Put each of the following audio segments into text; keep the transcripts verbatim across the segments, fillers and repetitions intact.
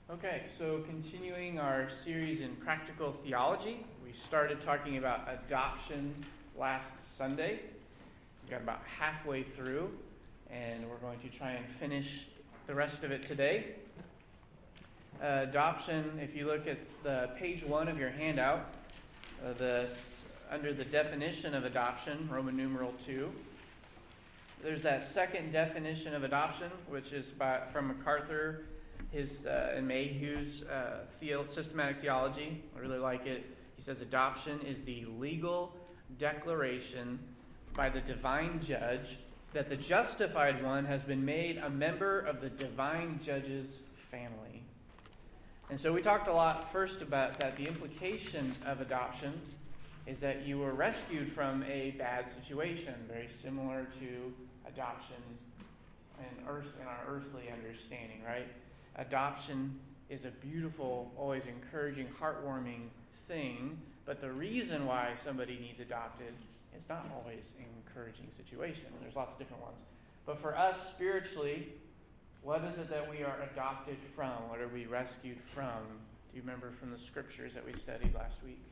Okay, so continuing our series in practical theology, we started talking about adoption last Sunday. We got about halfway through, and we're going to try and finish the rest of it today. Uh, adoption, if you look at the page one of your handout, uh, the under the definition of adoption, Roman numeral two, there's that second definition of adoption, which is by, from MacArthur, his uh, and Mayhew's uh, theo- systematic theology. I really like it. He says adoption is the legal declaration by the divine judge that the justified one has been made a member of the divine judge's family. And so we talked a lot first about that. The implication of adoption is that you were rescued from a bad situation, very similar to adoption in, earth, in our earthly understanding, right? Adoption is a beautiful, always encouraging, heartwarming thing, but the reason why somebody needs adopted is not always an encouraging situation. There's lots of different ones. But for us spiritually, what is it that we are adopted from? What are we rescued from? Do you remember from the scriptures that we studied last week?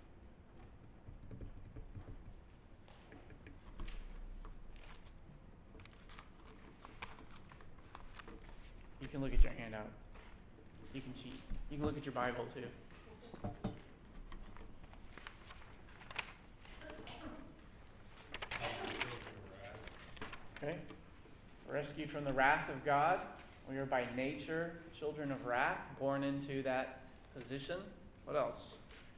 You can look at your handout. You can cheat. You can look at your Bible too. Okay. Rescued from the wrath of God. We are by nature children of wrath, born into that position. What else?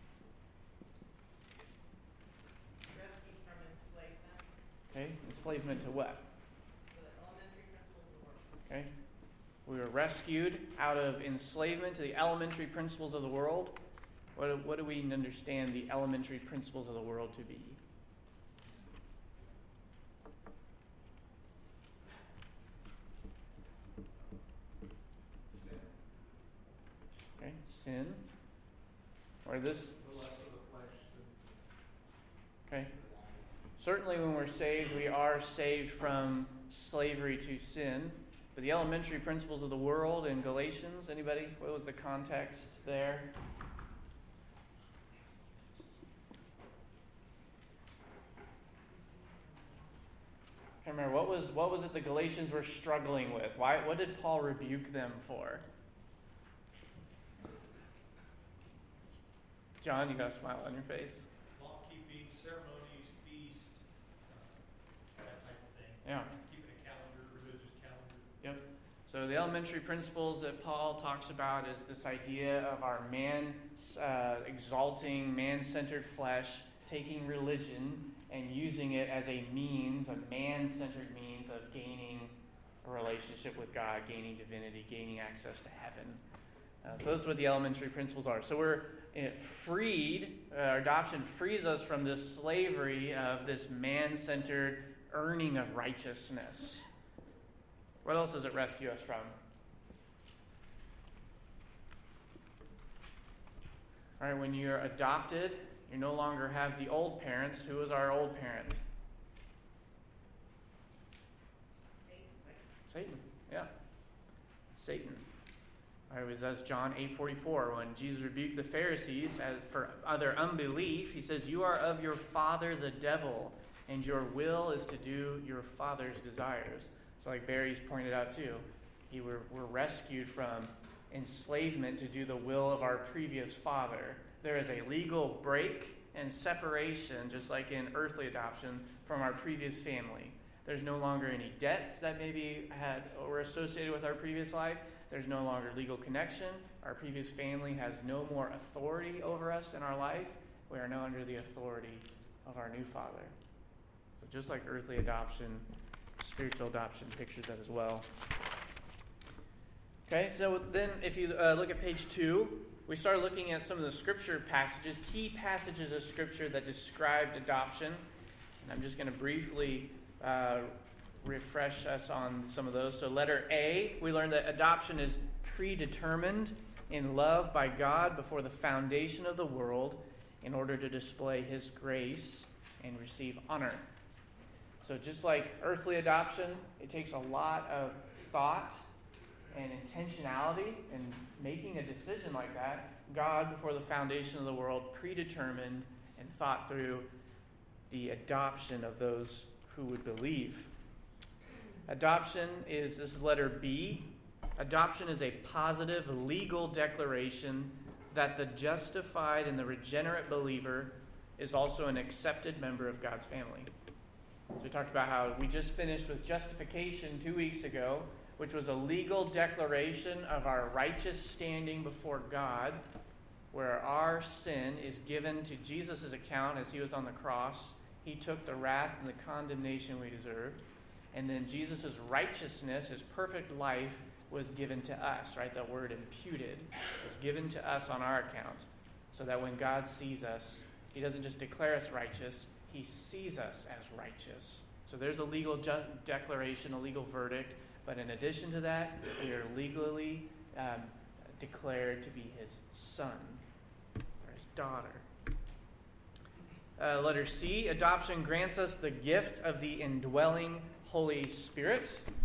Rescued from enslavement. Okay. Enslavement to what? The elementary principles of the world. Okay. We were rescued out of enslavement to the elementary principles of the world. What, what do we understand the elementary principles of the world to be? Sin. Okay, sin. Or this. The lust of the flesh. Okay. Certainly, when we're saved, we are saved from slavery to sin. But the elementary principles of the world in Galatians, anybody? What was the context there? I can't remember. What was what was it the Galatians were struggling with? Why? What did Paul rebuke them for? John, you got a smile on your face. Law-keeping, ceremonies, feast, uh, that type of thing. Yeah. Keeping a calendar, religious calendar. Yep. So the elementary principles that Paul talks about is this idea of our man uh, exalting man-centered flesh, taking religion and using it as a means, a man-centered means of gaining a relationship with God, gaining divinity, gaining access to heaven. Uh, so that's what the elementary principles are. So we're uh, freed, uh, our adoption frees us from this slavery of this man-centered earning of righteousness. What else does it rescue us from? All right, when you're adopted, you no longer have the old parents. Who was our old parent? Satan. Satan. Yeah. Satan. All right, that's John eight forty-four. When Jesus rebuked the Pharisees as for other unbelief, he says, "You are of your father the devil, and your will is to do your father's desires." So like Barry's pointed out too, he were, were rescued from enslavement to do the will of our previous father. There is a legal break and separation, just like in earthly adoption, from our previous family. There's no longer any debts that maybe had or were associated with our previous life. There's no longer legal connection. Our previous family has no more authority over us in our life. We are now under the authority of our new father. So just like earthly adoption, spiritual adoption pictures that as well. Okay, so then if you uh, look at page two, we start looking at some of the scripture passages, key passages of scripture that described adoption. And I'm just going to briefly uh, refresh us on some of those. So letter A, we learned that adoption is predetermined in love by God before the foundation of the world in order to display his grace and receive honor. So just like earthly adoption, it takes a lot of thought and intentionality in making a decision like that, God, before the foundation of the world, predetermined and thought through the adoption of those who would believe. Adoption is this is letter B. Adoption is a positive legal declaration that the justified and the regenerate believer is also an accepted member of God's family. So we talked about how we just finished with justification two weeks ago, which was a legal declaration of our righteous standing before God, where our sin is given to Jesus' account as he was on the cross. He took the wrath and the condemnation we deserved. And then Jesus' righteousness, his perfect life, was given to us, right? The word imputed was given to us on our account, so that when God sees us, he doesn't just declare us righteous, he sees us as righteous. So there's a legal ju- declaration, a legal verdict, but in addition to that, we are legally um, declared to be his son or his daughter. Uh, letter C, adoption grants us the gift of the indwelling Holy Spirit.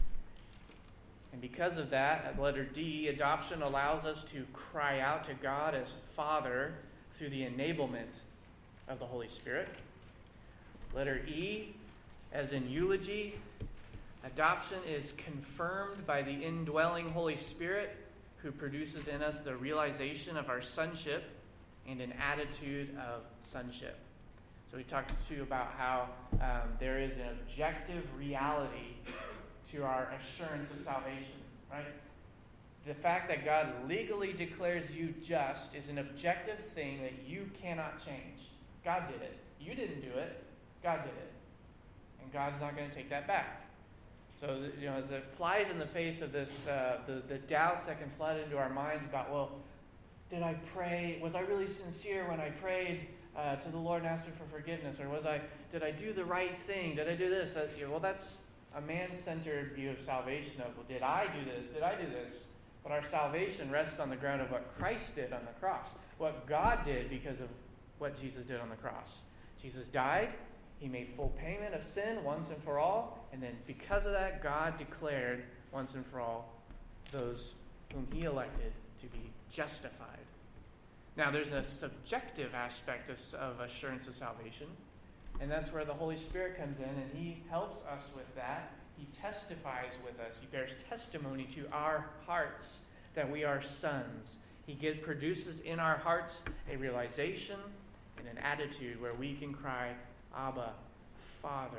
And because of that, at letter D, adoption allows us to cry out to God as Father through the enablement of the Holy Spirit. Letter E, as in eulogy, adoption is confirmed by the indwelling Holy Spirit, who produces in us the realization of our sonship and an attitude of sonship. So we talked to you about how um, there is an objective reality to our assurance of salvation, right? The fact that God legally declares you just is an objective thing that you cannot change. God did it. You didn't do it. God did it. And God's not going to take that back. So, you know, it flies in the face of this, uh, the, the doubts that can flood into our minds about, well, did I pray? Was I really sincere when I prayed uh, to the Lord and asked him for forgiveness? Or was I, did I do the right thing? Did I do this? Uh, you know, well, that's a man-centered view of salvation of, well, did I do this? Did I do this? But our salvation rests on the ground of what Christ did on the cross. What God did because of what Jesus did on the cross. Jesus died. He made full payment of sin once and for all. And then because of that, God declared once and for all those whom he elected to be justified. Now, there's a subjective aspect of, of assurance of salvation. And that's where the Holy Spirit comes in, and he helps us with that. He testifies with us. He bears testimony to our hearts that we are sons. He get, produces in our hearts a realization and an attitude where we can cry, Abba, Father.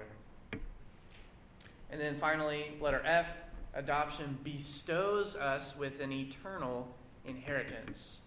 And then finally, letter F, adoption bestows us with an eternal inheritance.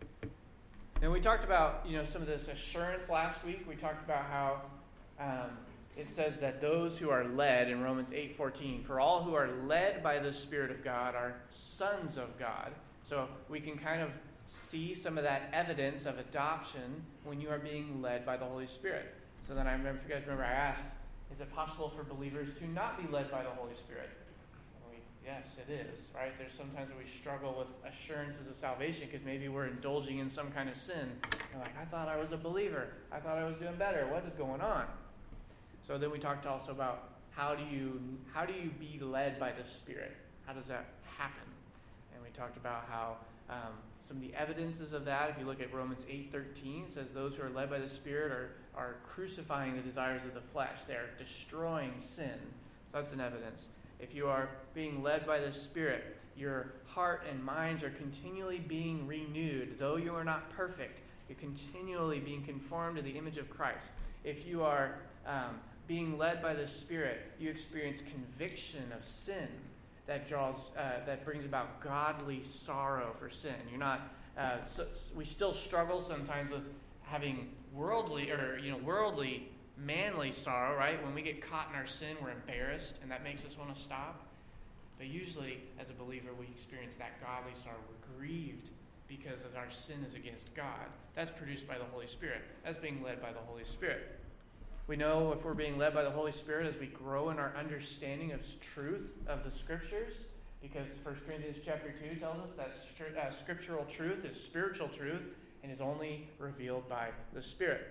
Now, we talked about, you know, some of this assurance last week. We talked about how um, it says that those who are led, in Romans eight fourteen, for all who are led by the Spirit of God are sons of God. So we can kind of see some of that evidence of adoption when you are being led by the Holy Spirit. So then I remember, if you guys remember, I asked, is it possible for believers to not be led by the Holy Spirit? And we, yes, it is, right? There's sometimes where we struggle with assurances of salvation because maybe we're indulging in some kind of sin. You're like, I thought I was a believer. I thought I was doing better. What is going on? So then we talked also about how do you how do you be led by the Spirit? How does that happen? And we talked about how um, some of the evidences of that, if you look at Romans eight thirteen, it says those who are led by the Spirit are, are crucifying the desires of the flesh. They are destroying sin. So that's an evidence. If you are being led by the Spirit, your heart and minds are continually being renewed. Though you are not perfect, you're continually being conformed to the image of Christ. If you are um, being led by the Spirit, you experience conviction of sin that draws, uh, that brings about godly sorrow for sin. You're not. Uh, so, we still struggle sometimes with having worldly or you know worldly, manly sorrow. Right? When we get caught in our sin, we're embarrassed, and that makes us want to stop. But usually, as a believer, we experience that godly sorrow. We're grieved because of our sin is against God. That's produced by the Holy Spirit. That's being led by the Holy Spirit. We know if we're being led by the Holy Spirit as we grow in our understanding of truth of the Scriptures, because First Corinthians chapter two tells us that stri- uh, scriptural truth is spiritual truth and is only revealed by the Spirit.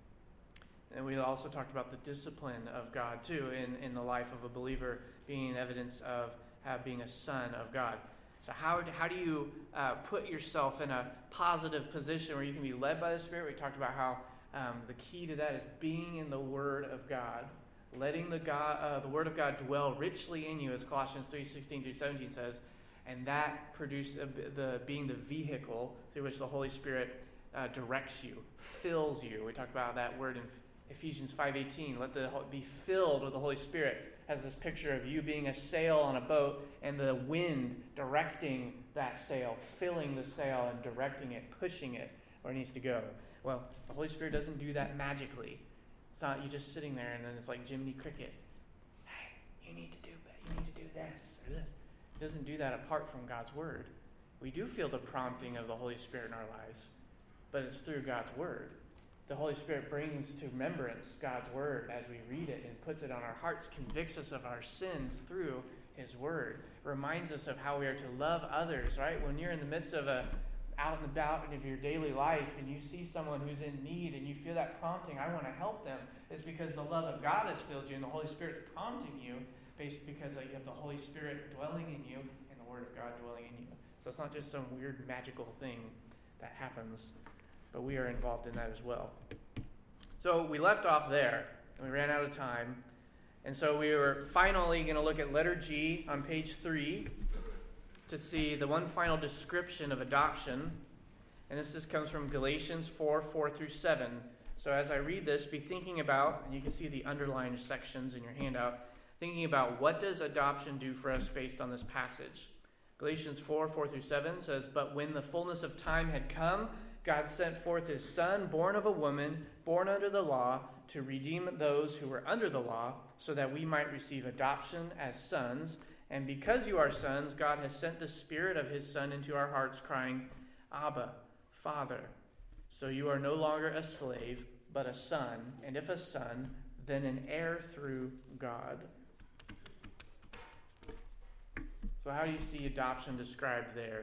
And we also talked about the discipline of God, too, in, in the life of a believer being evidence of uh, being a son of God. So how, how do you uh, put yourself in a positive position where you can be led by the Spirit? We talked about how um, the key to that is being in the Word of God, letting the God, uh, the Word of God dwell richly in you, as Colossians three sixteen through seventeen says, and that produce uh, the being the vehicle through which the Holy Spirit uh, directs you, fills you. We talked about that word in Ephesians five eighteen. Let the be filled with the Holy Spirit. Has this picture of you being a sail on a boat and the wind directing that sail, filling the sail and directing it, pushing it where it needs to go. Well, the Holy Spirit doesn't do that magically. It's not you just sitting there and then it's like Jiminy Cricket. Hey, you need to do you need to do this or this. It doesn't do that apart from God's Word. We do feel the prompting of the Holy Spirit in our lives, but it's through God's Word. The Holy Spirit brings to remembrance God's Word as we read it and puts it on our hearts, convicts us of our sins through His Word, reminds us of how we are to love others, right? When you're in the midst of a out and about of your daily life and you see someone who's in need and you feel that prompting, I want to help them, it's because the love of God has filled you and the Holy Spirit's prompting you based because you have the Holy Spirit dwelling in you and the Word of God dwelling in you. So it's not just some weird magical thing that happens, but we are involved in that as well. So we left off there, and we ran out of time. And so we were finally going to look at letter G on page three to see the one final description of adoption. And this just comes from Galatians four, four through seven. So as I read this, be thinking about, and you can see the underlined sections in your handout, thinking about what does adoption do for us based on this passage. Galatians four, four through seven says, "But when the fullness of time had come, God sent forth His Son, born of a woman, born under the law, to redeem those who were under the law, so that we might receive adoption as sons. And because you are sons, God has sent the Spirit of His Son into our hearts, crying, 'Abba, Father.' So you are no longer a slave, but a son, and if a son, then an heir through God." So how do you see adoption described there?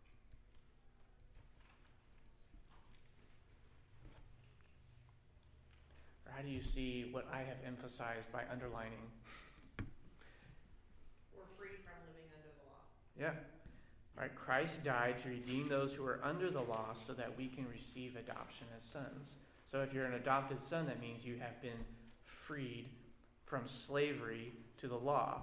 Or how do you see what I have emphasized by underlining? We're free from living under the law. Yeah. Right. Christ died to redeem those who are under the law so that we can receive adoption as sons. So if you're an adopted son, that means you have been freed from slavery to the law.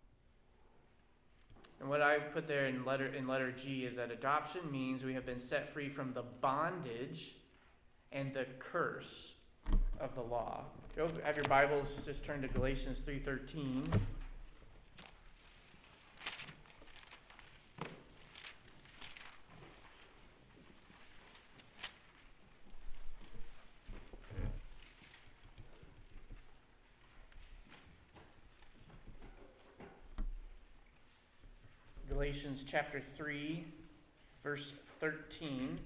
And what I put there in letter in letter G is that adoption means we have been set free from the bondage and the curse of the law. If you have your Bibles, just turn to Galatians three thirteen. Galatians chapter three, verse thirteen.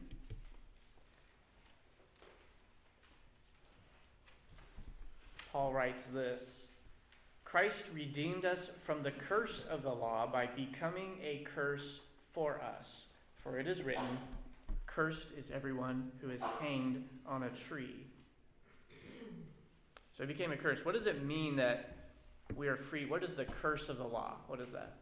Paul writes this: "Christ redeemed us from the curse of the law by becoming a curse for us. For it is written, 'Cursed is everyone who is hanged on a tree.'" So it became a curse. What does it mean that we are free? What is the curse of the law? What is that?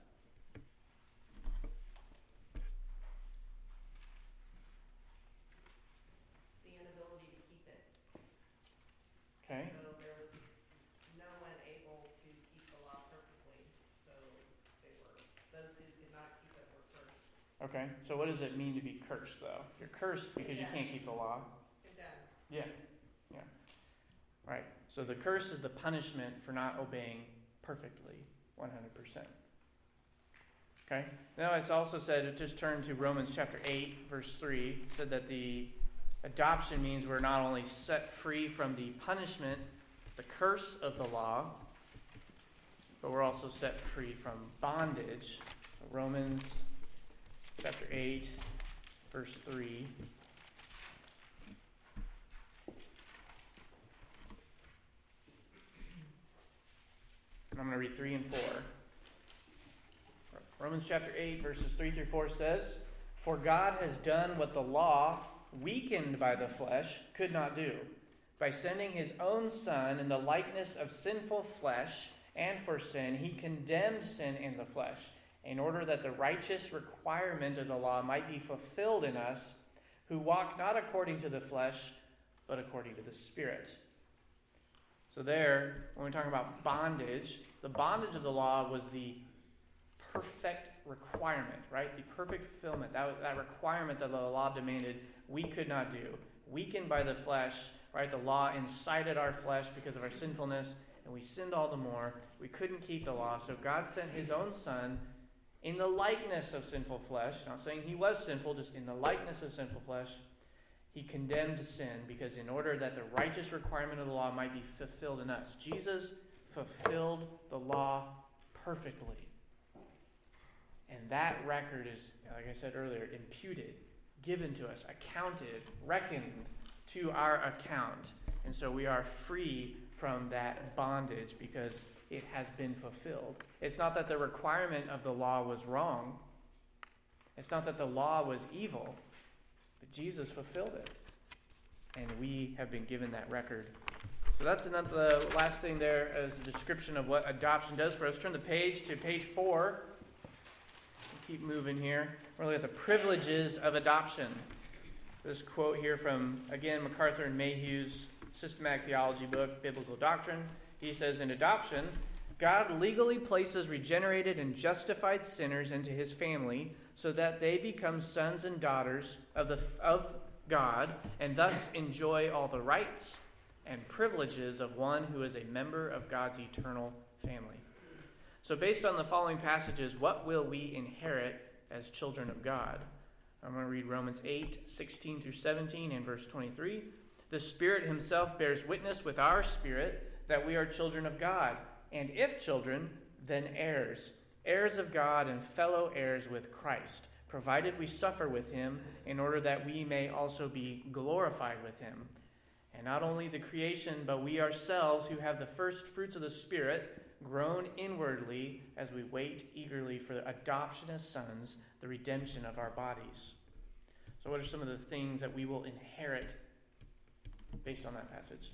Okay. So there was no one able to keep the law perfectly. So they were, those who could not keep it were cursed. Okay. So what does it mean to be cursed, though? You're cursed because you can't keep the law. Condemned. Yeah. Yeah. Right. So the curse is the punishment for not obeying perfectly, one hundred percent. Okay. Now it's also said, it just turned to Romans chapter eight, verse three. It said that the adoption means we're not only set free from the punishment, the curse of the law, but we're also set free from bondage. So Romans chapter eight, verse three. And I'm going to read three and four. Romans chapter eight, verses three through four says, "For God has done what the law, weakened by the flesh, could not do. By sending His own Son in the likeness of sinful flesh, and for sin, He condemned sin in the flesh, in order that the righteous requirement of the law might be fulfilled in us, who walk not according to the flesh, but according to the Spirit. So there, when we're talking about bondage, the bondage of the law was the perfect requirement, right? The perfect fulfillment. That, that requirement that the law demanded, we could not do. Weakened by the flesh, right? The law incited our flesh because of our sinfulness, and we sinned all the more. We couldn't keep the law, so God sent his own Son in the likeness of sinful flesh. Not saying he was sinful, just in the likeness of sinful flesh. He condemned sin because in order that the righteous requirement of the law might be fulfilled in us. Jesus fulfilled the law perfectly. And that record is, like I said earlier, imputed, given to us, accounted, reckoned to our account. And so we are free from that bondage because it has been fulfilled. It's not that the requirement of the law was wrong. It's not that the law was evil. But Jesus fulfilled it. And we have been given that record. So that's another, the last thing there as a description of what adoption does for us. Turn the page to page four. Keep moving here. We're going to look at the privileges of adoption. This quote here from, again, MacArthur and Mayhew's Systematic Theology book, Biblical Doctrine. He says, in adoption, God legally places regenerated and justified sinners into his family so that they become sons and daughters of the of God and thus enjoy all the rights and privileges of one who is a member of God's eternal family. So based on the following passages, what will we inherit as children of God? I'm going to read Romans eight, sixteen through seventeen and verse twenty-three. The Spirit himself bears witness with our spirit that we are children of God. And if children, then heirs, heirs of God and fellow heirs with Christ, provided we suffer with him in order that we may also be glorified with him. And not only the creation, but we ourselves who have the first fruits of the Spirit, groan inwardly as we wait eagerly for the adoption as sons, the redemption of our bodies. So what are some of the things that we will inherit based on that passage?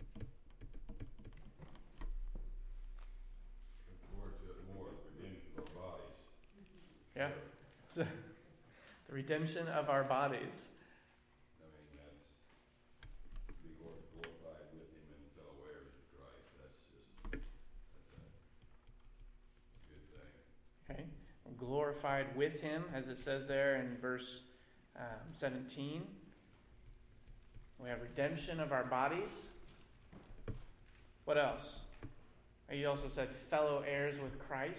Yeah. So, the redemption of our bodies. I mean, that's be glorified with him and fellow heirs of Christ. That's just that's a good thing. Okay. Glorified with him, as it says there in verse um, seventeen. We have redemption of our bodies. What else? He also said fellow heirs with Christ.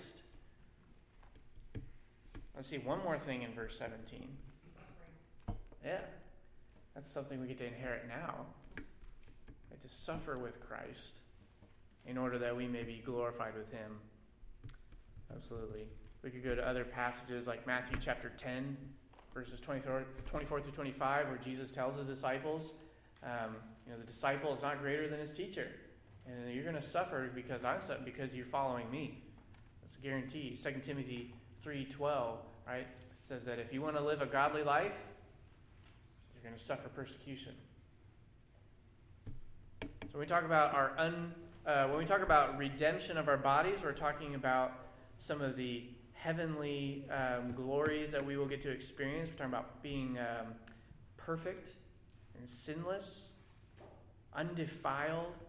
Let's see, one more thing in verse seventeen. Yeah, that's something we get to inherit now. We get to suffer with Christ in order that we may be glorified with him. Absolutely. We could go to other passages like Matthew chapter ten, verses twenty-four, twenty-four through twenty-five, where Jesus tells his disciples, um, you know, the disciple is not greater than his teacher. And you're going to suffer because I'm because you're following me. That's a guarantee. Second Timothy three twelve, right? It says that if you want to live a godly life, you're going to suffer persecution. So when we talk about our un, uh, when we talk about redemption of our bodies, we're talking about some of the heavenly um, glories that we will get to experience. We're talking about being um, perfect and sinless, undefiled,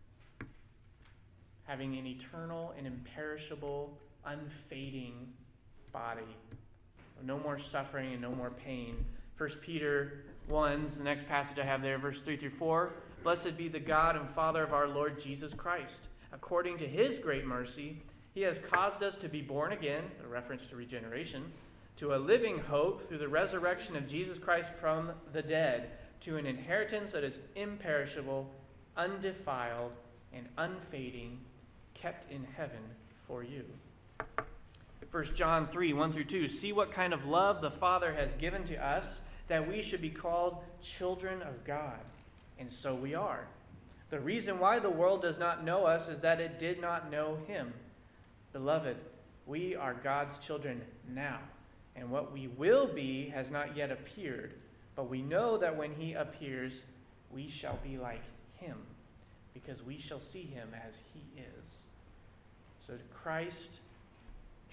having an eternal and imperishable, unfading body. No more suffering and no more pain. First Peter one, the next passage I have there, verse three through four. Blessed be the God and Father of our Lord Jesus Christ. According to his great mercy, he has caused us to be born again, a reference to regeneration, to a living hope through the resurrection of Jesus Christ from the dead, to an inheritance that is imperishable, undefiled, and unfading, kept in heaven for you. First John three, one through two. See what kind of love the Father has given to us, that we should be called children of God. And so we are. The reason why the world does not know us is that it did not know him. Beloved, we are God's children now, and what we will be has not yet appeared. But we know that when he appears, we shall be like him, because we shall see him as he is. So Christ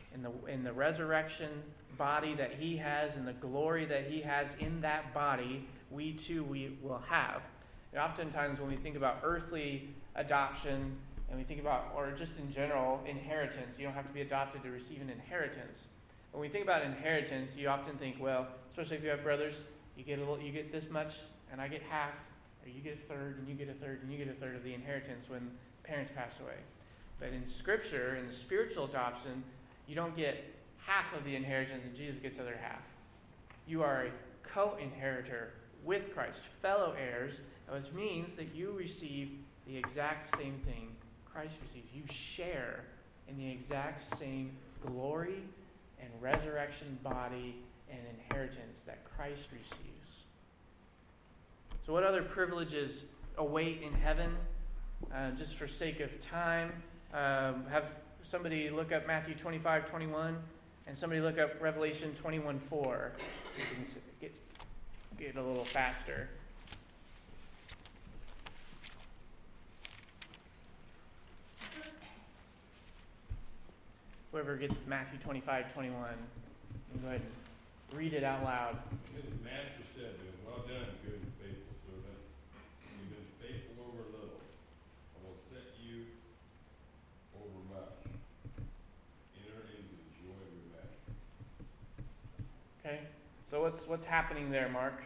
in the in the resurrection body that he has and the glory that he has in that body, we too we will have. And oftentimes when we think about earthly adoption and we think about, or just in general, inheritance, you don't have to be adopted to receive an inheritance. When we think about inheritance, you often think, well, especially if you have brothers, you get a little, you get this much, and I get half, or you get a third, and you get a third, and you get a third of the inheritance when parents pass away. But in Scripture, in the spiritual adoption, you don't get half of the inheritance, and Jesus gets the other half. You are a co-inheritor with Christ, fellow heirs, which means that you receive the exact same thing Christ receives. You share in the exact same glory and resurrection body and inheritance that Christ receives. So what other privileges await in heaven? Uh, just for sake of time, um, have somebody look up Matthew twenty-five twenty-one, and somebody look up Revelation twenty-one four, so you can get, get a little faster. Whoever gets Matthew twenty-five twenty-one, you can go ahead and read it out loud. The master said to him, well done, good and faithful servant. You've been faithful over little. I will set you over much. Enter into the joy of your master. Okay, so what's what's happening there, Mark?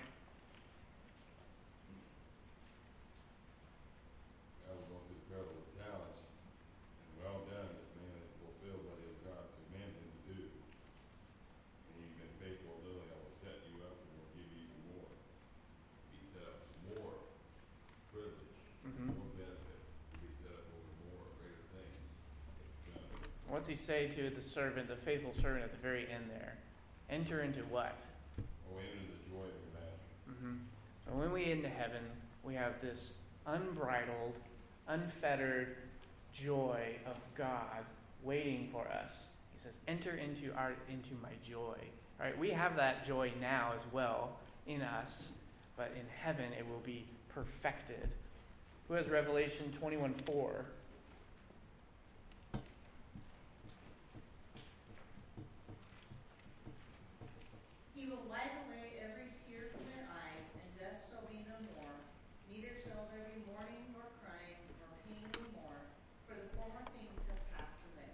I will go through the parable of talents. And well done, this man has fulfilled what his God commanded him to do. And you've been faithful a little, I will set you up and will give you even more. Be set up for more privilege, Mm-hmm. more benefits, to be set up over more greater things. Son. What's he say to the servant, the faithful servant at the very end there? Enter into what? Oh, enter the joy of your master. Mm-hmm. So when we get into heaven, we have this unbridled, unfettered joy of God waiting for us. He says, enter into our into my joy. All right, we have that joy now as well in us, but in heaven it will be perfected. Who has Revelation twenty-one four? He will wipe away every tear from their eyes, and death shall be no more. Neither shall there be mourning, nor crying, nor pain any more, for the former things have passed away.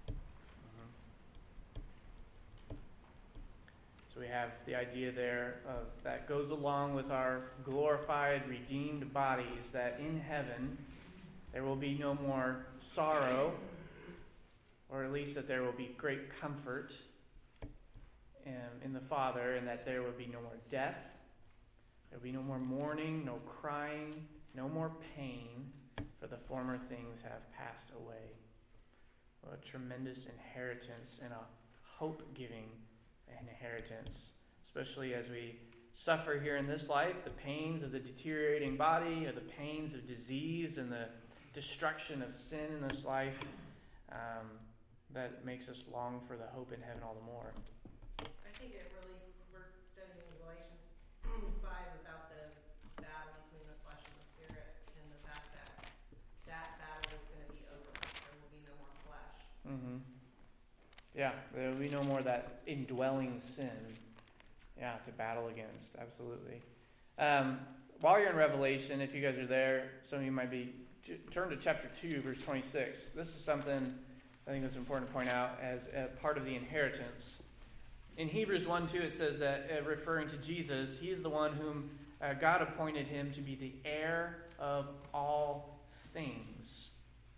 So we have the idea there of that goes along with our glorified, redeemed bodies, that in heaven there will be no more sorrow, or at least that there will be great comfort um, in the Father, and that there will be no more death, there will be no more mourning, no crying, no more pain, for the former things have passed away. What a tremendous inheritance and a hope-giving inheritance, especially as we suffer here in this life, the pains of the deteriorating body, or the pains of disease and the destruction of sin in this life. Um, that makes us long for the hope in heaven all the more. I think it really, we're studying Galatians five about the battle between the flesh and the spirit, and the fact that that battle is going to be over. There will be no more flesh. Mm-hmm. Yeah, there will be no more that indwelling sin, yeah, to battle against. Absolutely. Um, while you're in Revelation, if you guys are there, some of you might be, t- turn to chapter two, verse twenty-six. This is something I think it's important to point out as a part of the inheritance. In Hebrews one two, it says that, uh, referring to Jesus, he is the one whom uh, God appointed him to be the heir of all things.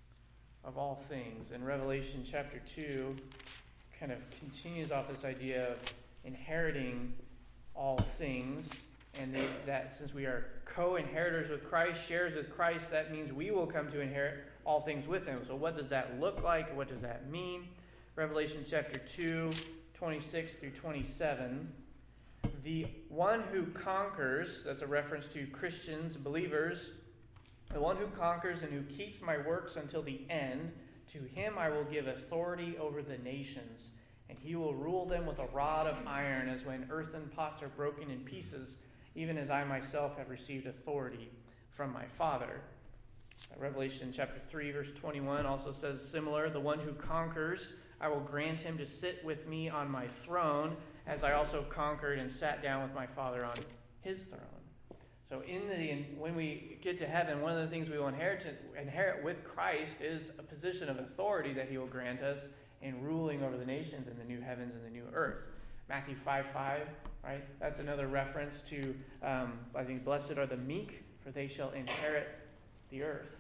Of all things. In Revelation chapter two, kind of continues off this idea of inheriting all things, and that, that since we are co-inheritors with Christ, shares with Christ, that means we will come to inherit all things with him. So what does that look like? What does that mean? Revelation chapter two, twenty-six through twenty-seven. The one who conquers, that's a reference to Christians, believers, the one who conquers and who keeps my works until the end, to him I will give authority over the nations, and he will rule them with a rod of iron, as when earthen pots are broken in pieces, even as I myself have received authority from my Father. Revelation chapter three, verse twenty-one also says similar, the one who conquers, I will grant him to sit with me on my throne, as I also conquered and sat down with my Father on his throne. So in the when we get to heaven, one of the things we will inherit, inherit with Christ is a position of authority that he will grant us in ruling over the nations in the new heavens and the new earth. Matthew five five, right? That's another reference to, um, I think, blessed are the meek, for they shall inherit the earth.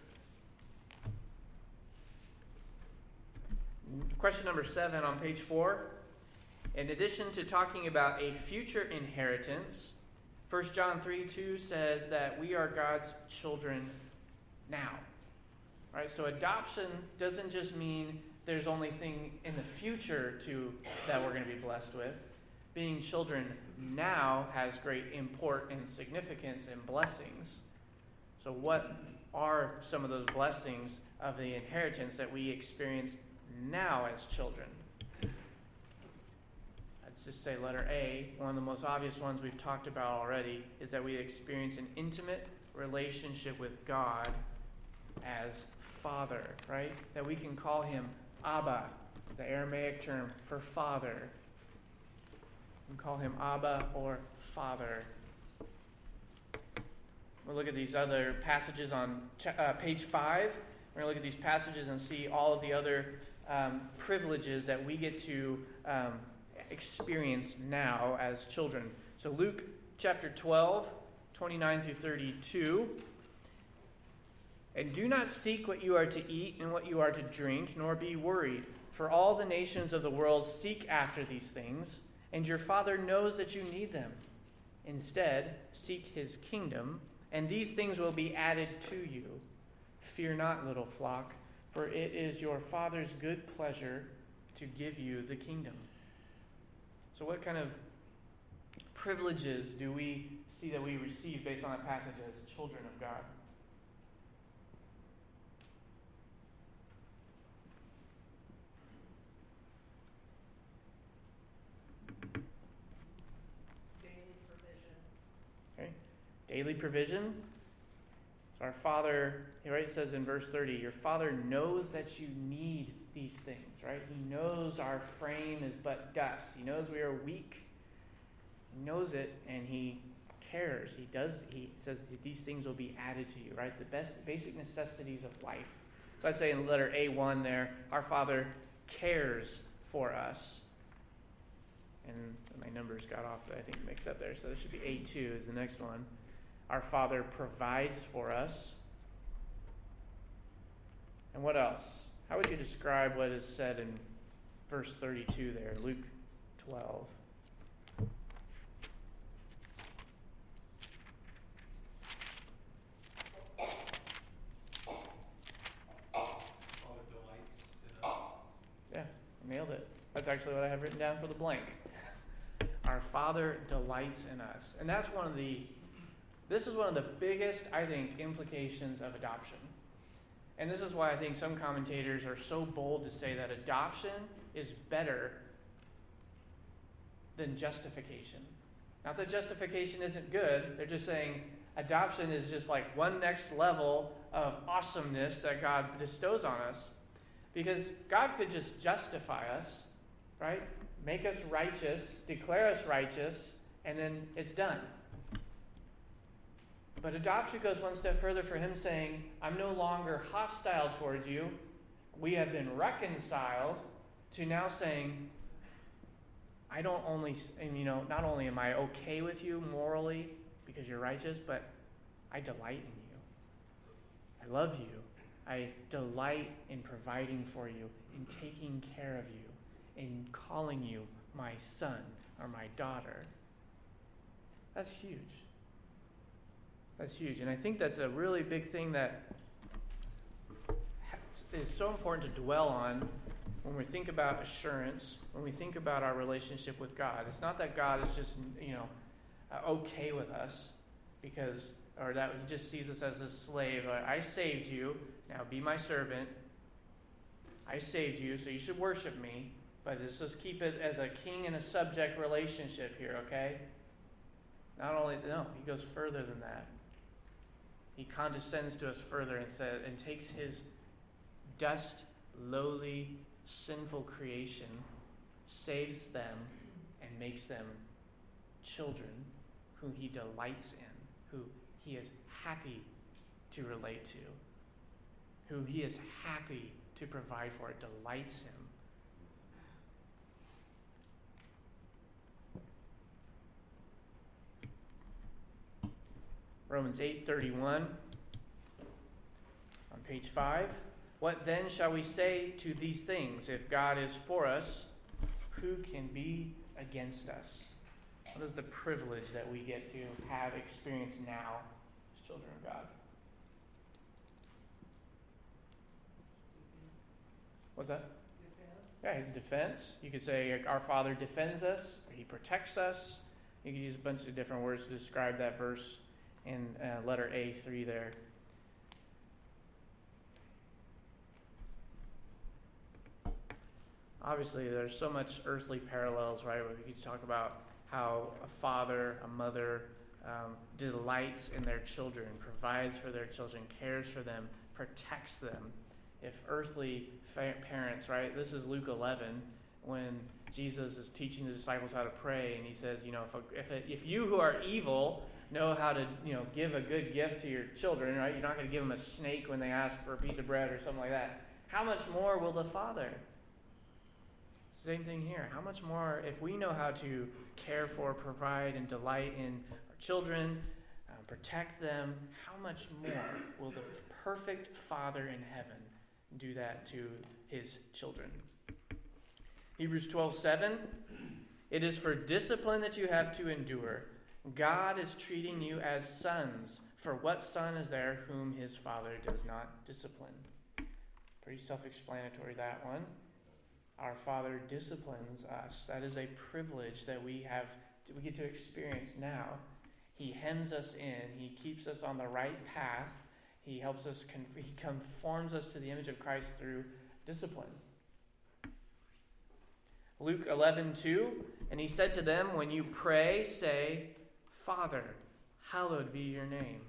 Question number seven on page four. In addition to talking about a future inheritance, First John three two says that we are God's children now. Right? So adoption doesn't just mean there's only thing in the future to that we're going to be blessed with. Being children now has great import and significance and blessings. So what are some of those blessings of the inheritance that we experience now as children? Let's just say letter A. One of the most obvious ones we've talked about already is that we experience an intimate relationship with God as Father, right? That we can call him Abba, the Aramaic term for father. We can call him Abba or Father. We'll look at these other passages on uh, page five. We're going to look at these passages and see all of the other um, privileges that we get to um, experience now as children. So Luke chapter twelve, twenty-nine through thirty-two. And do not seek what you are to eat and what you are to drink, nor be worried. For all the nations of the world seek after these things, and your Father knows that you need them. Instead, seek his kingdom, and these things will be added to you. Fear not, little flock, for it is your Father's good pleasure to give you the kingdom. So what kind of privileges do we see that we receive based on that passage as children of God? Daily provision. So our Father, right, it says in verse thirty, your Father knows that you need these things, right? He knows our frame is but dust. He knows we are weak. He knows it, and he cares. He does. He says that these things will be added to you, right? The best basic necessities of life. So I'd say in letter A one there, our Father cares for us. And my numbers got off, I think, mixed up there. So this should be A two is the next one. Our Father provides for us. And what else? How would you describe what is said in verse thirty-two there, Luke twelve? Father delights in us. Yeah, I nailed it. That's actually what I have written down for the blank. Our Father delights in us. And that's one of the This is one of the biggest, I think, implications of adoption. And this is why I think some commentators are so bold to say that adoption is better than justification. Not that justification isn't good. They're just saying adoption is just like one next level of awesomeness that God bestows on us. Because God could just justify us, right? Make us righteous, declare us righteous, and then it's done. But adoption goes one step further for him saying, I'm no longer hostile towards you. We have been reconciled, to now saying, I don't only, and you know, not only am I okay with you morally because you're righteous, but I delight in you. I love you. I delight in providing for you, in taking care of you, in calling you my son or my daughter. That's huge. That's huge. And I think that's a really big thing that is so important to dwell on when we think about assurance, when we think about our relationship with God. It's not that God is just, you know, uh, okay with us because, or that he just sees us as a slave. I saved you, now be my servant. I saved you, so you should worship me. But let's just keep it as a king and a subject relationship here, okay? Not only, no, he goes further than that. He condescends to us further and says, and takes his dust, lowly sinful creation, saves them and makes them children who he delights in, who he is happy to relate to, who he is happy to provide for. It delights him. Romans eight thirty-one on page five. What then shall we say to these things? If God is for us, who can be against us? What is the privilege that we get to have experience now as children of God? What's that? Defense. Yeah, his defense. You could say our Father defends us, or he protects us. You could use a bunch of different words to describe that verse in uh, letter A three there. Obviously, there's so much earthly parallels, right? We could talk about how a father, a mother, um, delights in their children, provides for their children, cares for them, protects them. If earthly fa- parents, right? This is Luke eleven, when Jesus is teaching the disciples how to pray, and he says, you know, if a, if, a, if you who are evil know how to, you know, give a good gift to your children, right? You're not going to give them a snake when they ask for a piece of bread or something like that. How much more will the Father? Same thing here. How much more, if we know how to care for, provide, and delight in our children, uh, protect them, how much more will the perfect Father in heaven do that to his children? Hebrews twelve seven. It is for discipline that you have to endure. God is treating you as sons. For what son is there whom his father does not discipline? Pretty self-explanatory, that one. Our Father disciplines us. That is a privilege that we have, we get to experience now. He hems us in. He keeps us on the right path. He helps us, he conforms us to the image of Christ through discipline. Luke eleven two, and he said to them, when you pray, say, Father, hallowed be your name.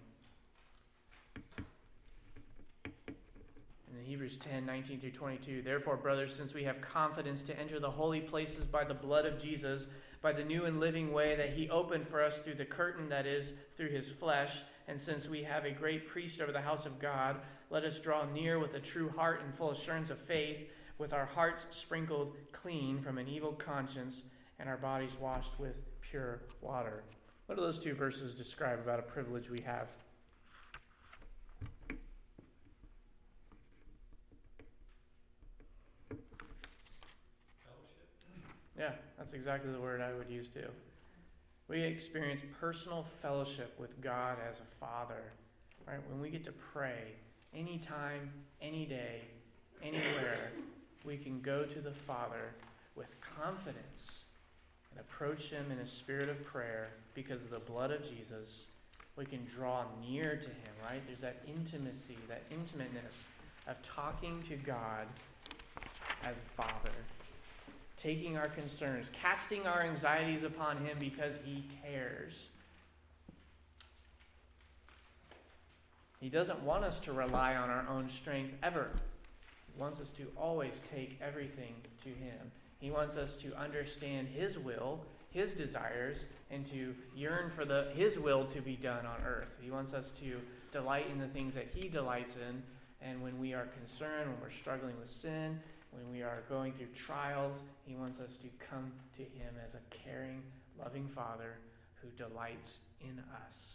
And in Hebrews ten nineteen through twenty-two, therefore, brothers, since we have confidence to enter the holy places by the blood of Jesus, by the new and living way that he opened for us through the curtain that is through his flesh, and since we have a great priest over the house of God, let us draw near with a true heart and full assurance of faith, with our hearts sprinkled clean from an evil conscience and our bodies washed with pure water. What do those two verses describe about a privilege we have? Fellowship. Yeah, that's exactly the word I would use too. We experience personal fellowship with God as a father, right? When we get to pray anytime, any day, anywhere, we can go to the Father with confidence and approach him in a spirit of prayer because of the blood of Jesus. We can draw near to him, right? There's that intimacy, that intimateness of talking to God as a father, taking our concerns, casting our anxieties upon him because he cares. He doesn't want us to rely on our own strength ever. He wants us to always take everything to him. He wants us to understand his will, his desires, and to yearn for the his will to be done on earth. He wants us to delight in the things that he delights in. And when we are concerned, when we're struggling with sin, when we are going through trials, he wants us to come to him as a caring, loving Father who delights in us.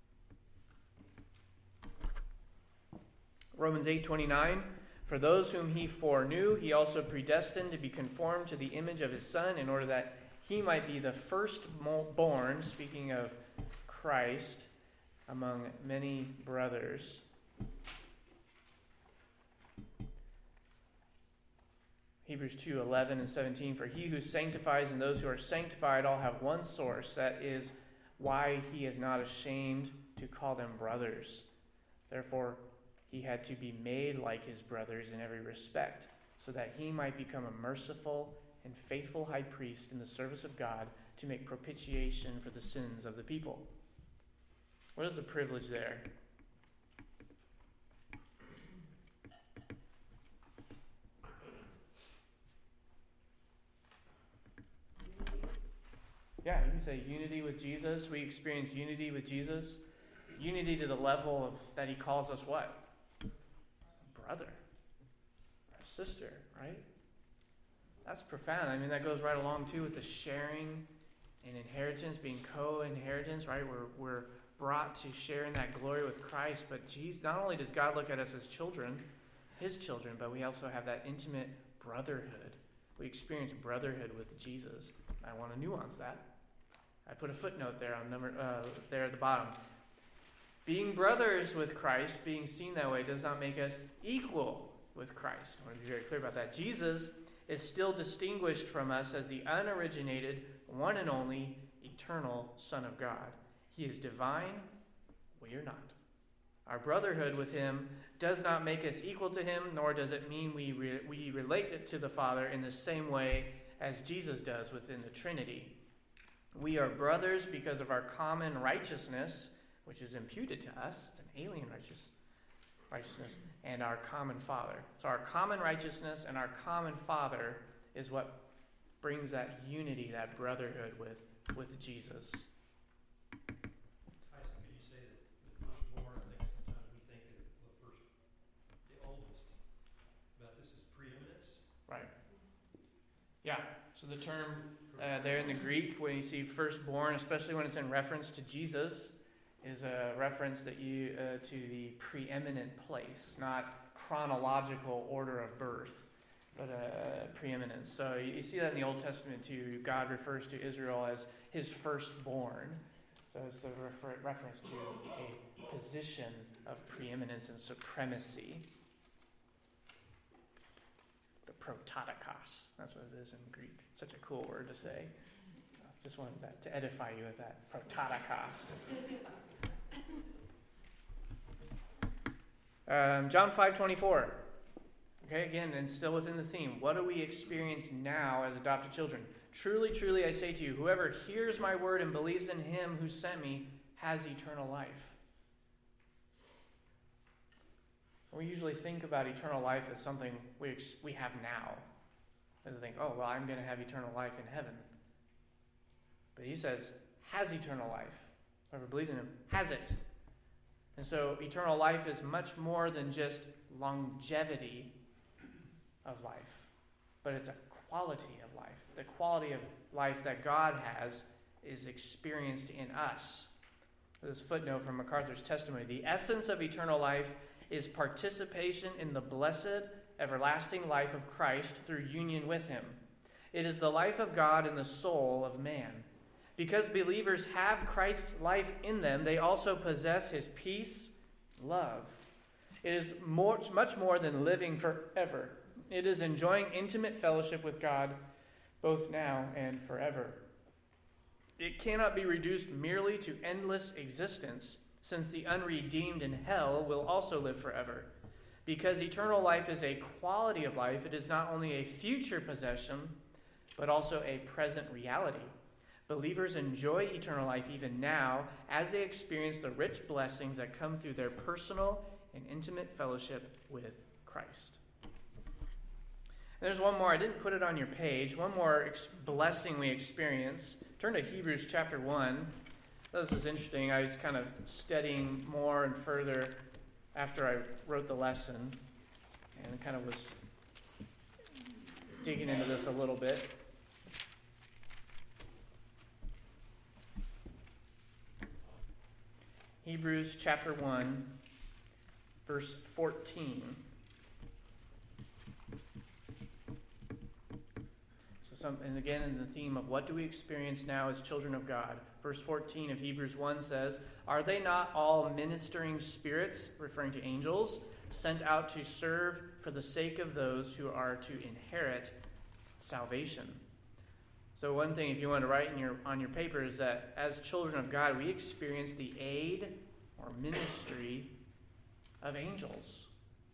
Romans eight twenty-nine, for those whom he foreknew, he also predestined to be conformed to the image of his Son, in order that he might be the firstborn, speaking of Christ, among many brothers. Hebrews two eleven and seventeen, for he who sanctifies and those who are sanctified all have one source. That is why he is not ashamed to call them brothers. Therefore, he had to be made like his brothers in every respect, so that he might become a merciful and faithful high priest in the service of God to make propitiation for the sins of the people. What is the privilege there? Yeah, you can say unity with Jesus. We experience unity with Jesus. Unity to the level of that he calls us what? Brother. Our sister, right? That's profound. I mean, that goes right along, too, with the sharing and inheritance, being co-inheritance, right? We're, we're brought to share in that glory with Christ. But geez, not only does God look at us as children, his children, but we also have that intimate brotherhood. We experience brotherhood with Jesus. I want to nuance that. I put a footnote there on number uh, there at the bottom. Being brothers with Christ, being seen that way, does not make us equal with Christ. I want to be very clear about that. Jesus is still distinguished from us as the unoriginated, one and only, eternal Son of God. He is divine. We are not. Our brotherhood with him does not make us equal to him, nor does it mean we re- we relate to the Father in the same way as Jesus does within the Trinity. We are brothers because of our common righteousness, which is imputed to us. It's an alien righteous, righteousness, and our common Father. So our common righteousness and our common Father is what brings that unity, that brotherhood with, with Jesus. Tyson, could you say that the firstborn, I think sometimes we think that the first, the oldest, but this is preeminence? Right. Yeah, so the term uh, there in the Greek, when you see firstborn, especially when it's in reference to Jesus, is a reference that you uh, to the preeminent place, not chronological order of birth, but uh, preeminence. So you, you see that in the Old Testament too. God refers to Israel as his firstborn. So it's the refer- reference to a position of preeminence and supremacy. The prototokos. That's what it is in Greek. Such a cool word to say. Just wanted that to edify you with that. Prototokos. Um, John five twenty-four. Okay, again, and still within the theme. What do we experience now as adopted children? Truly, truly, I say to you, whoever hears my word and believes in him who sent me has eternal life. We usually think about eternal life as something we ex- we have now. As we think, oh, well, I'm going to have eternal life in heaven. But he says, has eternal life. Whoever believes in him has it. And so eternal life is much more than just longevity of life, but it's a quality of life. The quality of life that God has is experienced in us. This footnote from MacArthur's testimony. The essence of eternal life is participation in the blessed, everlasting life of Christ through union with him. It is the life of God in the soul of man. Because believers have Christ's life in them, they also possess his peace, love. It is more, much more than living forever. It is enjoying intimate fellowship with God, both now and forever. It cannot be reduced merely to endless existence, since the unredeemed in hell will also live forever. Because eternal life is a quality of life, it is not only a future possession, but also a present reality. Believers enjoy eternal life even now as they experience the rich blessings that come through their personal and intimate fellowship with Christ. And there's one more. I didn't put it on your page. One more ex- blessing we experience. Turn to Hebrews chapter one. This is interesting. I was kind of studying more and further after I wrote the lesson and kind of was digging into this a little bit. Hebrews chapter one, verse fourteen. So some, and again in the theme of what do we experience now as children of God. Verse fourteen of Hebrews one says, "Are they not all ministering spirits," referring to angels, "sent out to serve for the sake of those who are to inherit salvation?" So one thing, if you want to write in your on your paper, is that as children of God, we experience the aid or ministry of angels.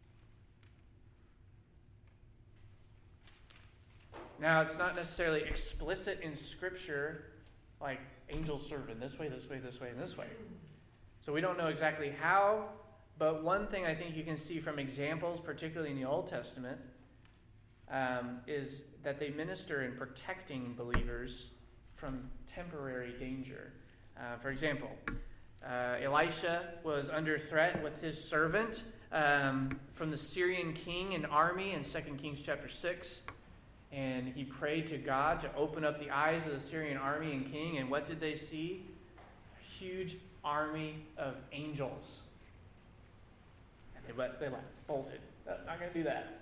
Now, it's not necessarily explicit in Scripture, like angels serve in this way, this way, this way, and this way. So we don't know exactly how, but one thing I think you can see from examples, particularly in the Old Testament, um, is that they minister in protecting believers from temporary danger. Uh, for example, uh, Elisha was under threat with his servant um, from the Syrian king and army in Second Kings chapter six. And he prayed to God to open up the eyes of the Syrian army and king. And what did they see? A huge army of angels. And they left, they left, bolted. Not going to do that.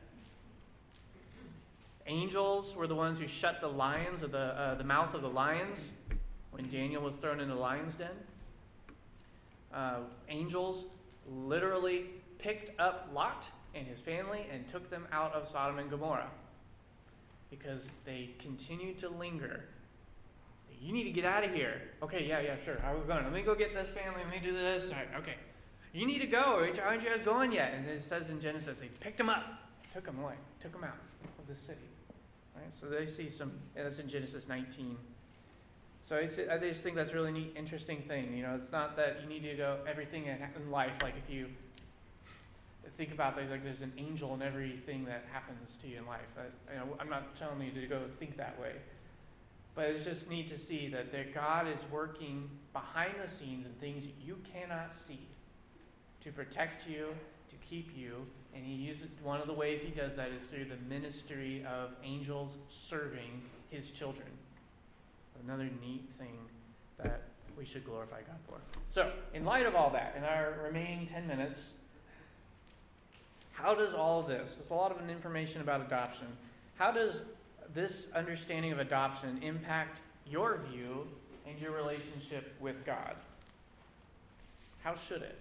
Angels were the ones who shut the lions of the uh, the mouth of the lions when Daniel was thrown in the lion's den. Uh, angels literally picked up Lot and his family and took them out of Sodom and Gomorrah because they continued to linger. You need to get out of here. Okay, yeah, yeah, sure. How are we going? Let me go get this family. Let me do this. All right, okay. You need to go. Aren't you guys going yet? And it says in Genesis, they picked them up, took them away, took them out of the city. Right? So they see some, and that's in Genesis nineteen. So I just think that's a really neat, interesting thing. You know, it's not that you need to go everything in life. Like if you think about things, like there's an angel in everything that happens to you in life. I, you know, I'm not telling you to go think that way. But it's just neat to see that there, God is working behind the scenes in things you cannot see to protect you, to keep you. And he uses, one of the ways he does that is through the ministry of angels serving his children. Another neat thing that we should glorify God for. So, in light of all that, in our remaining ten minutes, how does all of this, there's a lot of information about adoption, how does this understanding of adoption impact your view and your relationship with God? How should it?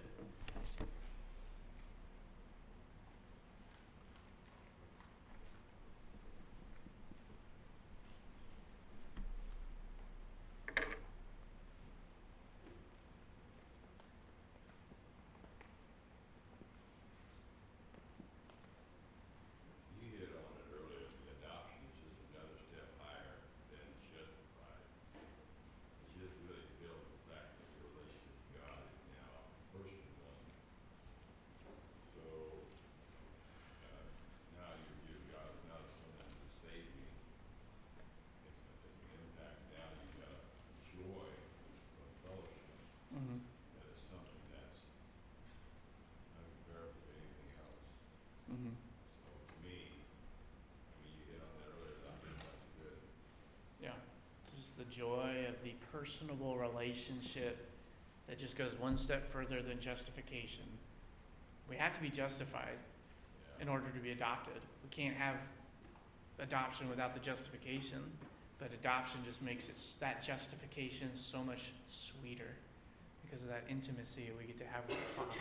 You hit on it earlier, the adoption is just another step higher than justified. It's just really built the fact that your relationship with God is now a personal one. So, uh, now your view of God is not as someone who saved me. It's, a- it's an impact. Now you've got joy of fellowship. Mm-hmm. That is something that's uncomparable to anything else. Mm-hmm. So to me, I mean, you hit on that earlier, I think that's good. Yeah. Just the joy of the personable relationship that just goes one step further than justification. We have to be justified in order to be adopted. We can't have adoption without the justification, but adoption just makes it that justification so much sweeter because of that intimacy we get to have with the Father.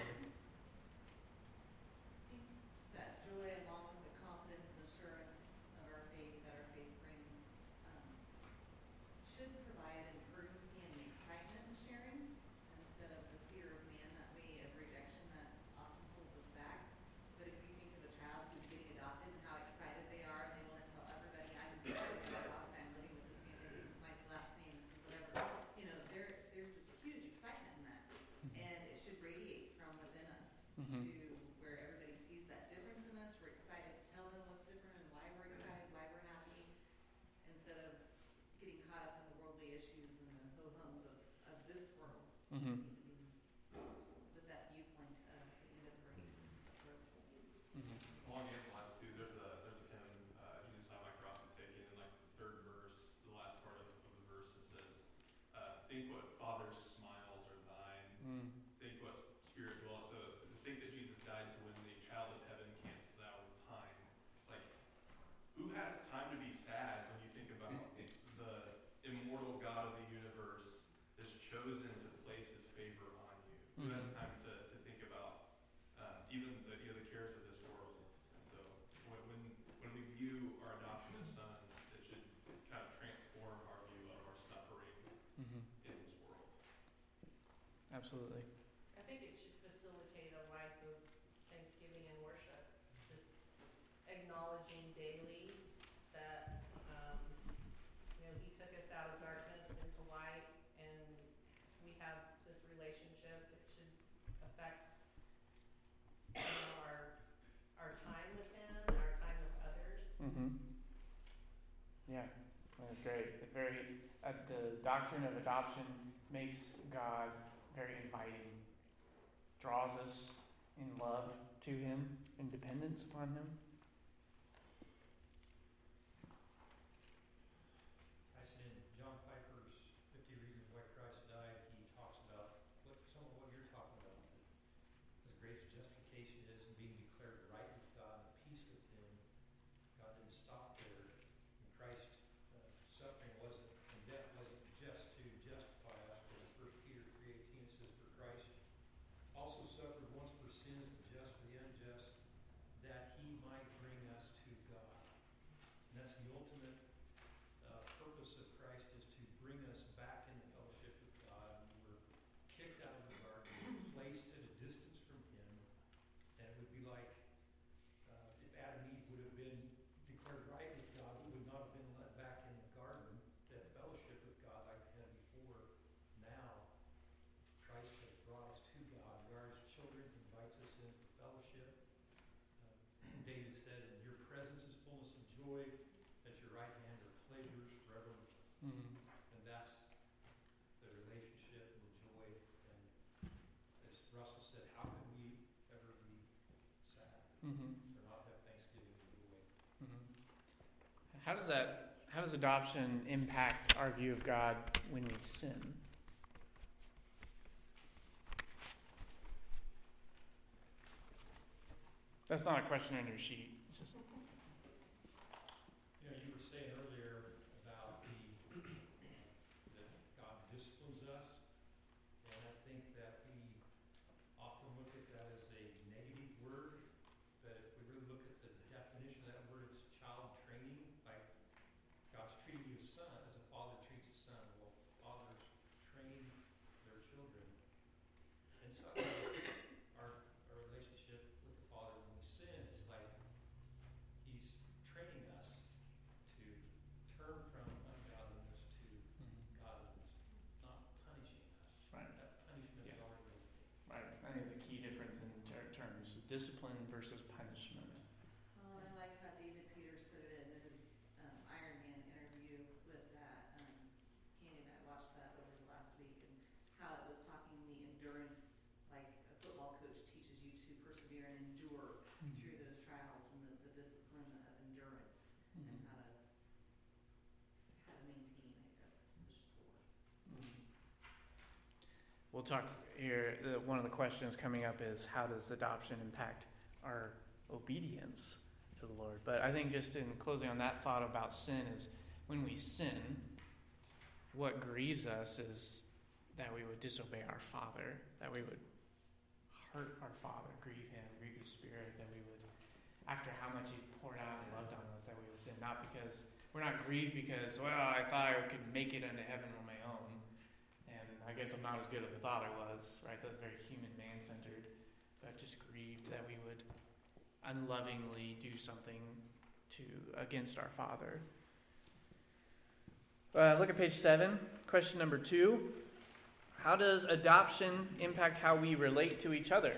That joy, along with the confidence and assurance of our faith, that our faith brings, um, should provide an urgency and an excitement in sharing instead of the fear of man, that way of rejection that often holds us back. But if you think of a child who's getting adopted and how excited they are, and they want to tell everybody, I'm adopted, I'm living with this family, this is my last name, this is whatever. You know, there there's this huge excitement in that, and it should radiate from within us Mhm. to where everybody sees that difference in us. We're excited to tell them what's different and why we're excited, why we're happy, instead of getting caught up in the worldly issues and the ho-hums of, of this world. Mm-hmm. With that viewpoint of the end of grace and growth. Mm-hmm. Along these lines too, there's a there's a hymn, uh, Jesus on my cross was taken, in like the third verse, the last part of, of the verse, it says, uh, "Think what Father's smiles are thine. Mm. Think what Spirit dwells." So to think that Jesus died to win the child of heaven, canst thou repine? It's like, who has time to be sad when you think about the immortal God of the universe has chosen to place His favor on you? Who has Mhm. time to, to think about uh, even the, you know, the cares of this world? And so when, when when we view our adoption as sons, it should kind of transform our view of our suffering Mm-hmm. in this world. Absolutely. I think it should facilitate a life of thanksgiving and worship, just acknowledging daily that, um, you know, He took us out of darkness into light, and we have this relationship. It should affect, you know, our our time with Him, our time with others. Mm-hmm. Yeah, that's great. It's very uh, the doctrine of adoption makes God very inviting, draws us in love to Him, in dependence upon Him. I said in John Piper's fifty Reasons Why Christ Died, he talks about what some of what you're talking about. His greatest justification is being declared right with God and peace with Him. God didn't stop there. And Christ's uh, suffering wasn't, and death wasn't just to justify us. But in First Peter three eighteen it says, "For Christ also suffered once for sins, the just for the unjust, that He might bring us to God." And that's the ultimate uh, purpose of Christ, is to bring us back into fellowship with God. We were kicked out of the garden, placed at a distance from Him, and it would be like uh, if Adam and Eve would have been declared right with God, we would not have been let back in the garden to have fellowship with God like we had before. Now, Christ has brought us to God. We are His children. He invites us in for fellowship. Uh, David said, "In your presence is fullness of joy. At your right hand are pleasures forever." Mm-hmm. And that's the relationship and the joy. And as Russell said, how can we ever be sad Mm-hmm. or not have thanksgiving and joy? Mm-hmm. How does that? How does adoption impact our view of God when we sin? That's not a question on your sheet. It's just, You know, you were saying earlier about the that God disciplines us, and I think that we often look at that as a negative word, but if we really look at the definition of that word, it's child training. Like God's treating you as son, as a father treats a son. Well, fathers train their children, and so our our relationship with the Father when we sin, it's like He's training us to turn from ungodliness to godliness, not punishing us. Right. That punishment is Yeah. already over. right. I think it's a key difference in ter- terms of discipline versus punishment. Oh, I like how David Peters put it in his um, Iron Man interview with that. Um, Candy and I watched that over the last week, and how it was talking the endurance, like a football coach teaches you to persevere and endure through those trials, and the, the discipline of endurance, and Mhm. how to how to maintain, I guess, push forward. Mhm. We'll talk here. The, one of the questions coming up is, how does adoption impact our obedience to the Lord? But I think just in closing on that thought about sin is, when we sin, what grieves us is that we would disobey our Father, that we would hurt our Father, grieve Him, grieve the Spirit, that we would, after how much He's poured out and loved on us, that we would sin. Not because, we're not grieved because, well, I thought I could make it unto heaven on my own, and I guess I'm not as good as I thought I was, right? That's very human, man-centered, but just grieved that we would unlovingly do something to against our Father. Uh, look at page seven, question number two. How does adoption impact how we relate to each other?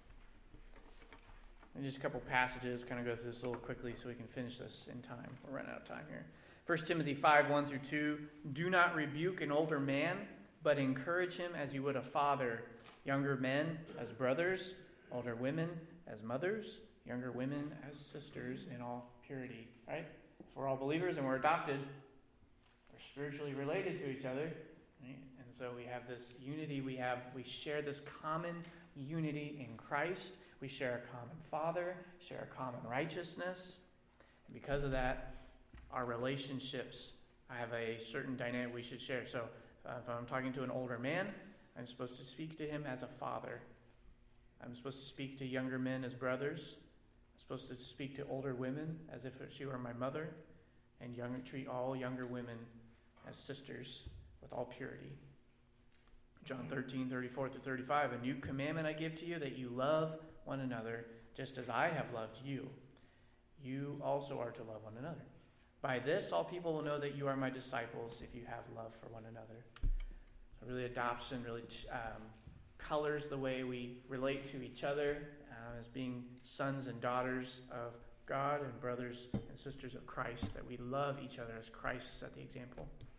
And just a couple passages, kind of go through this a little quickly so we can finish this in time. We're running out of time here. First Timothy five, one through two. Do not rebuke an older man, but encourage him as you would a father. Younger men as brothers, older women as mothers, younger women as sisters in all purity. Right? If we're all believers and we're adopted, we're spiritually related to each other. Right? And so we have this unity. We have we share this common unity in Christ. We share a common Father, share a common righteousness. And because of that, our relationships have a certain dynamic we should share. So uh, if I'm talking to an older man, I'm supposed to speak to him as a father. I'm supposed to speak to younger men as brothers. I'm supposed to speak to older women as if she were my mother. And young, treat all younger women as sisters with all purity. John thirteen, thirty-four through thirty-five. A new commandment I give to you, that you love one another, just as I have loved you. You also are to love one another. By this, all people will know that you are my disciples, if you have love for one another. So really, adoption really t- um, colors the way we relate to each other uh, as being sons and daughters of God and brothers and sisters of Christ, that we love each other as Christ set the example.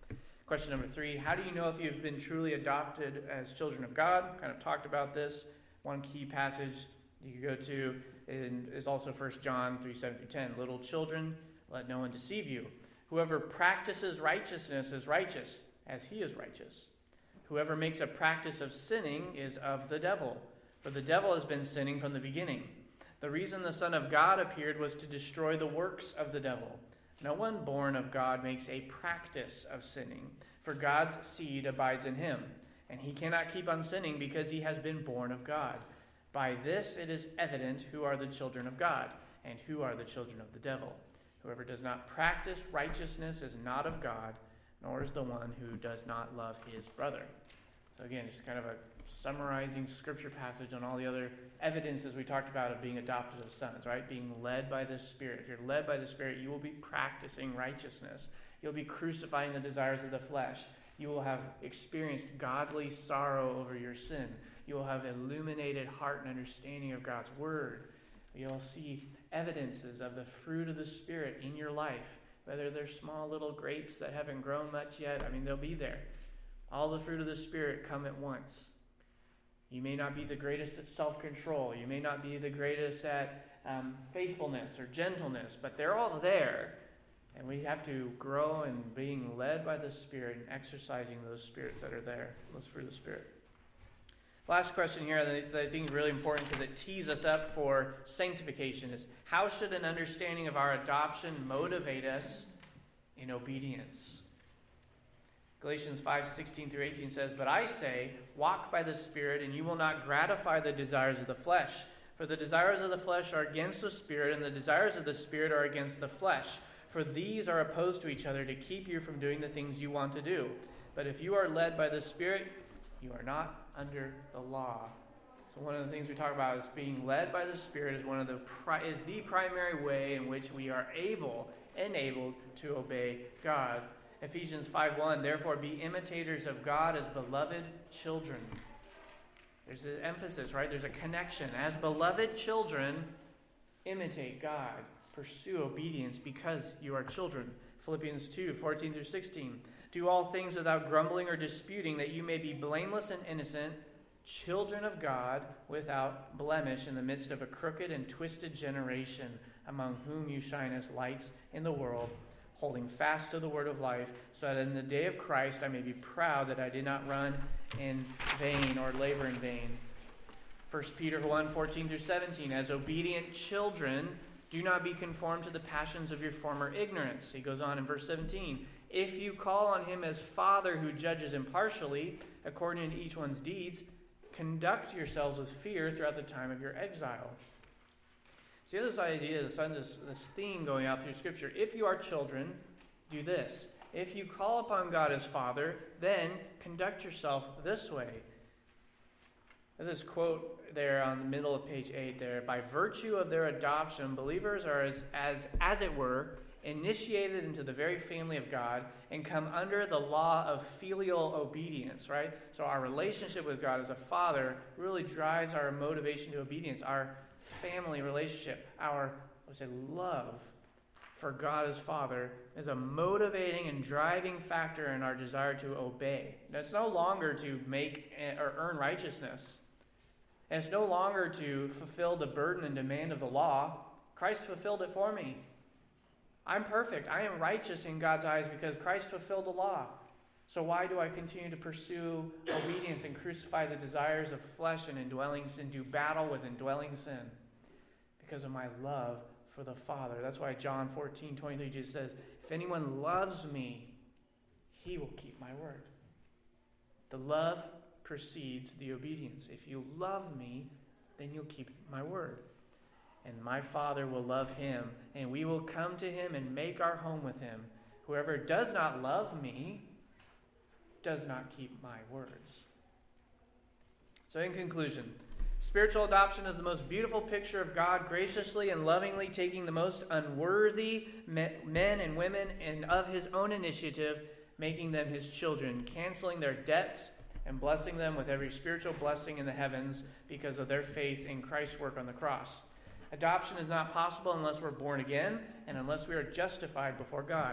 Question number three, how do you know if you've been truly adopted as children of God? Kind of talked about this. One key passage you could go to in, is also First John three, seven through ten. Little children, let no one deceive you. Whoever practices righteousness is righteous, as he is righteous. Whoever makes a practice of sinning is of the devil, for the devil has been sinning from the beginning. The reason the Son of God appeared was to destroy the works of the devil. No one born of God makes a practice of sinning, for God's seed abides in him, and he cannot keep on sinning because he has been born of God. By this it is evident who are the children of God and who are the children of the devil. Whoever does not practice righteousness is not of God, nor is the one who does not love his brother. So again, just kind of a summarizing scripture passage on all the other evidences we talked about of being adopted as sons, right? Being led by the Spirit. If you're led by the Spirit, you will be practicing righteousness. You'll be crucifying the desires of the flesh. You will have experienced godly sorrow over your sin. You will have illuminated heart and understanding of God's word. You'll see evidences of the fruit of the Spirit in your life, whether they're small little grapes that haven't grown much yet. I mean, they'll be there. All the fruit of the Spirit come at once. You may not be the greatest at self-control. You may not be the greatest at um, faithfulness or gentleness, but they're all there. And we have to grow in being led by the Spirit and exercising those spirits that are there, those fruit of the Spirit. Last question here that I think is really important because it tees us up for sanctification is, how should an understanding of our adoption motivate us in obedience? Galatians five, sixteen through eighteen says, "But I say, walk by the Spirit, and you will not gratify the desires of the flesh. For the desires of the flesh are against the Spirit, and the desires of the Spirit are against the flesh. For these are opposed to each other to keep you from doing the things you want to do. But if you are led by the Spirit, you are not under the law." So one of the things we talk about is being led by the Spirit is one of the pri- is the primary way in which we are able, enabled to obey God. Ephesians five one, "Therefore be imitators of God as beloved children." There's an emphasis, right? There's a connection. As beloved children, imitate God. Pursue obedience because you are children. Philippians two, fourteen through sixteen. "Do all things without grumbling or disputing, that you may be blameless and innocent, children of God without blemish in the midst of a crooked and twisted generation, among whom you shine as lights in the world, holding fast to the word of life, so that in the day of Christ I may be proud that I did not run in vain or labor in vain." First Peter one, fourteen through seventeen, "As obedient children, do not be conformed to the passions of your former ignorance." He goes on in verse seventeen, "If you call on him as Father who judges impartially, according to each one's deeds, conduct yourselves with fear throughout the time of your exile." See this idea, this, this theme going out through Scripture. If you are children, do this. If you call upon God as Father, then conduct yourself this way. This quote there on the middle of page eight there, "By virtue of their adoption, believers are as, as, as it were, initiated into the very family of God and come under the law of filial obedience," right? So our relationship with God as a father really drives our motivation to obedience, our family relationship, our, I would say, love for God as Father is a motivating and driving factor in our desire to obey. Now, it's no longer to make or earn righteousness. And it's no longer to fulfill the burden and demand of the law. Christ fulfilled it for me. I'm perfect. I am righteous in God's eyes because Christ fulfilled the law. So why do I continue to pursue obedience and crucify the desires of flesh and indwelling sin, do battle with indwelling sin? Because of my love for the Father. That's why John fourteen twenty-three Jesus says, "If anyone loves me, he will keep my word." The love precedes the obedience. If you love me, then you'll keep my word. "And my Father will love him, and we will come to him and make our home with him. Whoever does not love me does not keep my words." So in conclusion, spiritual adoption is the most beautiful picture of God graciously and lovingly taking the most unworthy men and women and of his own initiative, making them his children, canceling their debts and blessing them with every spiritual blessing in the heavens because of their faith in Christ's work on the cross. Adoption is not possible unless we're born again and unless we are justified before God.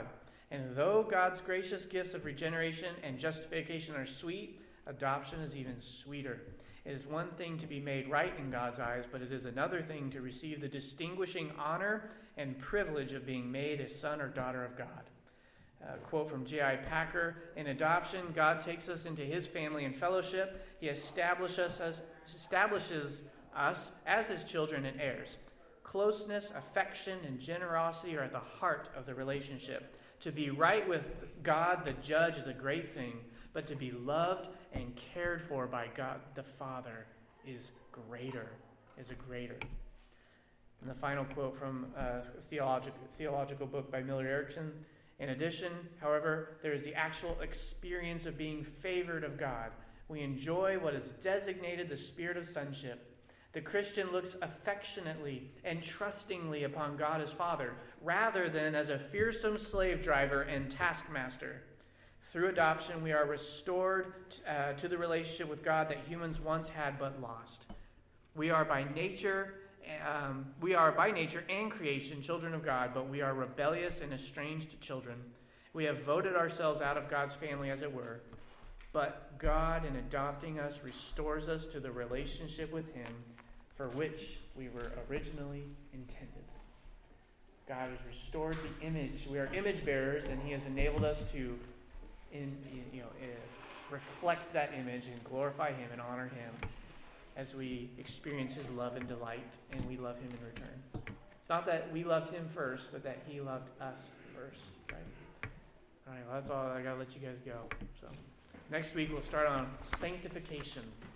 And though God's gracious gifts of regeneration and justification are sweet, adoption is even sweeter. It is one thing to be made right in God's eyes, but it is another thing to receive the distinguishing honor and privilege of being made a son or daughter of God. A quote from J I Packer, in adoption, God takes us into his family and fellowship. He establishes us as, establishes us as his children and heirs. Closeness, affection, and generosity are at the heart of the relationship. To be right with God, the judge, is a great thing, but to be loved and cared for by God the Father is greater, is a greater. And the final quote from a theological, theological book by Millard Erickson. In addition, however, there is the actual experience of being favored of God. We enjoy what is designated the spirit of sonship. The Christian looks affectionately and trustingly upon God as Father, rather than as a fearsome slave driver and taskmaster. Through adoption, we are restored uh, to the relationship with God that humans once had but lost. We are by nature, um, we are by nature and creation children of God, but we are rebellious and estranged children. We have voted ourselves out of God's family, as it were. But God, in adopting us, restores us to the relationship with him for which we were originally intended. God has restored the image. We are image bearers, and he has enabled us to in, you know, uh, reflect that image and glorify him and honor him as we experience his love and delight, and we love him in return. It's not that we loved him first, but that he loved us first. Right? All right, well, that's all. I got to let you guys go. So next week we'll start on sanctification.